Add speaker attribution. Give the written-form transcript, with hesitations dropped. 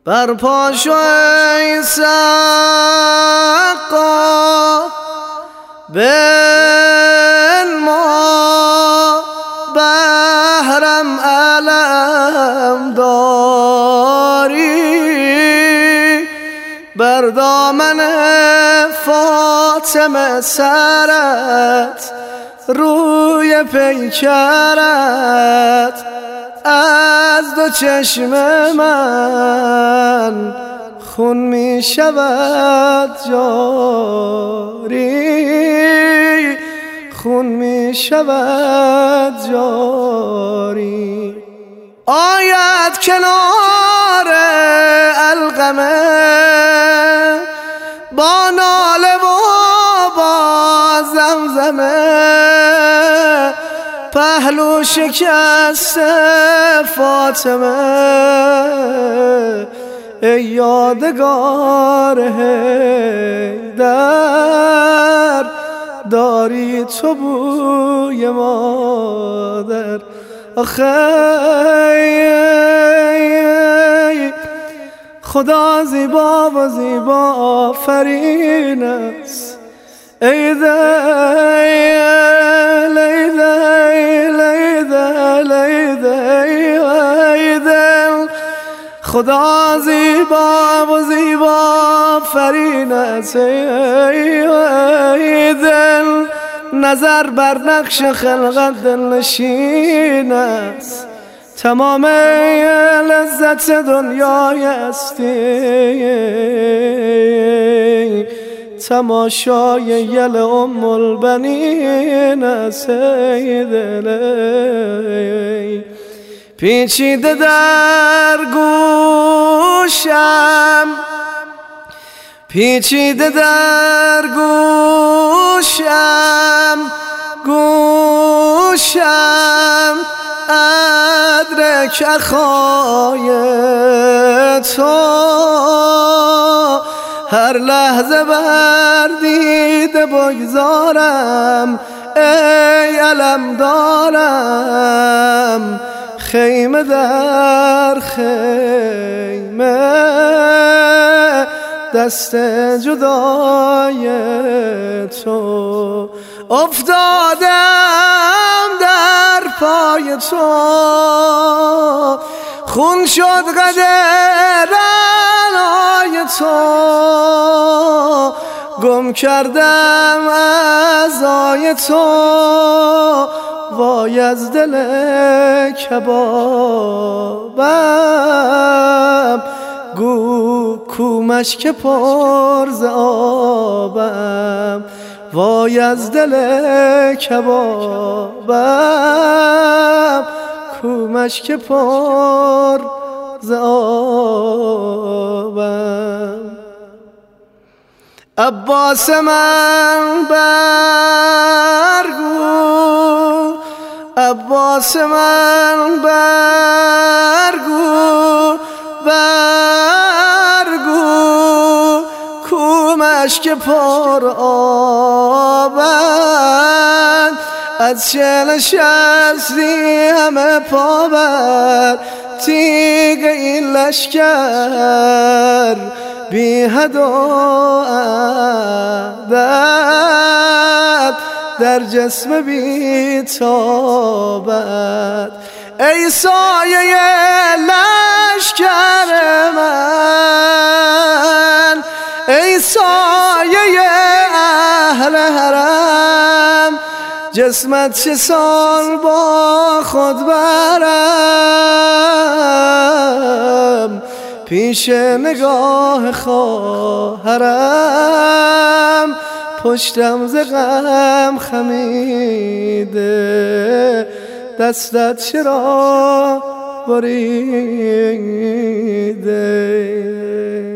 Speaker 1: برپا شو ای سقا بنما بهرم علم داری، بر دامن فاطمه سرت روی پیکرت از دو چشم من خون می شود جاری، خون می شود جاری. آید کنار القمه با ناله و با زمزمه، پهلو شکست فاطمه ای یادگار حیدر، داری تو بوی مادر. آخه خدا زیبا و زیبا آفرین است، ای دل خدا زیبا و زیبا آفرین است، ای دل نظر بر نقش خلقت دلنشین است، تمام لذت دنیای هستی تماشای یل ام البنین است، ای دل پیچیده در گوشم، پیچیده در گوشم، گوشم ادرک اخای تو، هر لحظه بر دیده بگذارم ای علم دارم، خیمه در خیمه دست جدای تو، افتادم در پای تو، خون شد قدر رعنای تو، گم کردم اعضای تو، وای از دل کبابم، گو کو مشک پر ز آبم، وای از دل کبابم، کو مشک پر ز آبم. عباس من برگو، عباس من برگو، برگو کو مشک پر آبند، از چه نشستی همه پا بر تیغ این لشکر، بی حد و عدد در جسم بی تابت، ای سایه لشکر من، ای سایه اهل حرم، جسمت چه سال با خود برم، پیش نگاه خواهرم، پشتم ز غم خمیده، دستت چرا بریده.